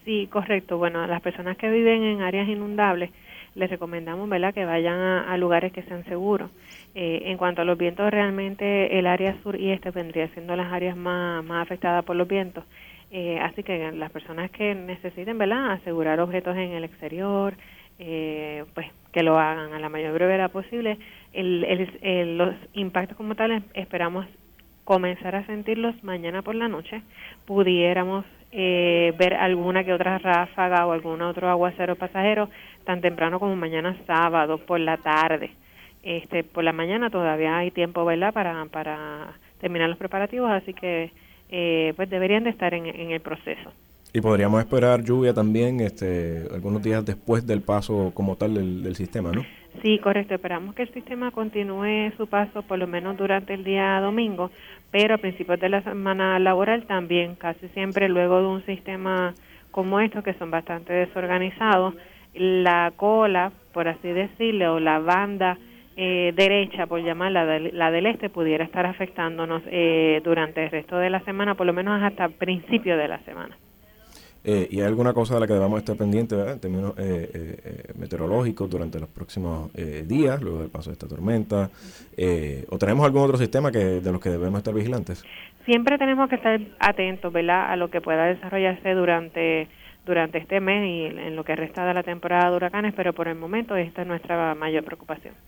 Sí, correcto. Bueno, a las personas que viven en áreas inundables les recomendamos, ¿verdad?, que vayan a lugares que sean seguros. En cuanto a los vientos, realmente el área sur y este vendría siendo las áreas más afectadas por los vientos. Así que las personas que necesiten, ¿verdad?, asegurar objetos en el exterior, pues que lo hagan a la mayor brevedad posible. Los impactos como tales esperamos comenzar a sentirlos mañana por la noche. Pudiéramos ver alguna que otra ráfaga o algún otro aguacero pasajero tan temprano como mañana sábado por la tarde. Por la mañana todavía hay tiempo, ¿verdad?, para terminar los preparativos, así que pues deberían de estar en el proceso. Y podríamos esperar lluvia también algunos días después del paso como tal del sistema, ¿no? Sí, correcto. Esperamos que el sistema continúe su paso por lo menos durante el día domingo, pero a principios de la semana laboral también, casi siempre luego de un sistema como estos, que son bastante desorganizados, la cola, por así decirlo, o la banda derecha, por llamarla, la del este, pudiera estar afectándonos durante el resto de la semana, por lo menos hasta principio de la semana. ¿Y hay alguna cosa de la que debamos estar pendientes, ¿verdad?, en términos meteorológicos durante los próximos días, luego del paso de esta tormenta? ¿O tenemos algún otro sistema de los que debemos estar vigilantes? Siempre tenemos que estar atentos, ¿verdad?, a lo que pueda desarrollarse durante este mes y en lo que resta de la temporada de huracanes, pero por el momento esta es nuestra mayor preocupación.